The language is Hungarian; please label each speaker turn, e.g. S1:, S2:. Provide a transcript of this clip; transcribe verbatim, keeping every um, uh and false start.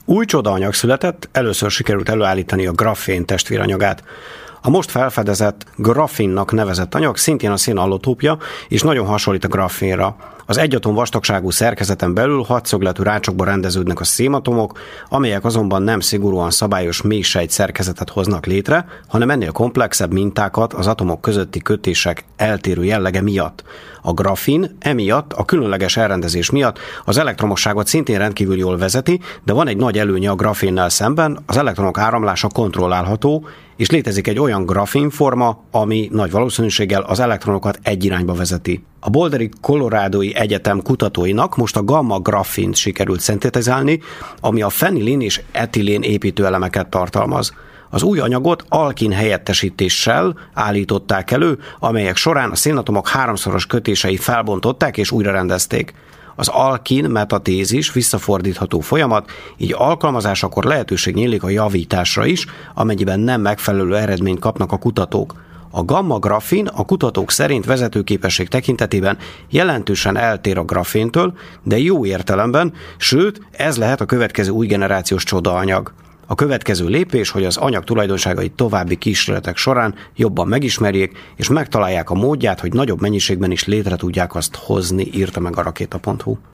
S1: Új csodaanyag született, először sikerült előállítani a grafén testvéranyagát. A most felfedezett grafinnak nevezett anyag szintén a szén allotópja, és nagyon hasonlít a grafénra. Az egyatom vastagságú szerkezeten belül hatszögletű rácsokba rendeződnek a szénatomok, amelyek azonban nem szigorúan szabályos mélysejt szerkezetet hoznak létre, hanem ennél komplexebb mintákat az atomok közötti kötések eltérő jellege miatt. A grafin emiatt, a különleges elrendezés miatt az elektromosságot szintén rendkívül jól vezeti, de van egy nagy előnye a grafénnel szemben, az elektronok áramlása kontrollálható, és létezik egy olyan grafénforma, ami nagy valószínűséggel az elektronokat egy irányba vezeti. A Boulderi Colorado-i Egyetem kutatóinak most a gamma-grafint sikerült szintetizálni, ami a fenilin és etilén építőelemeket tartalmaz. Az új anyagot alkin helyettesítéssel állították elő, amelyek során a szénatomok háromszoros kötései felbontották és újrarendezték. Az alkin-metatézis visszafordítható folyamat, így alkalmazásakor lehetőség nyílik a javításra is, amennyiben nem megfelelő eredményt kapnak a kutatók. A gamma-grafin a kutatók szerint vezetőképesség tekintetében jelentősen eltér a graféntől, de jó értelemben, sőt, ez lehet a következő új generációs csodaanyag. A következő lépés, hogy az anyag tulajdonságait további kísérletek során jobban megismerjék, és megtalálják a módját, hogy nagyobb mennyiségben is létre tudják azt hozni, írta meg a rakéta pont hu.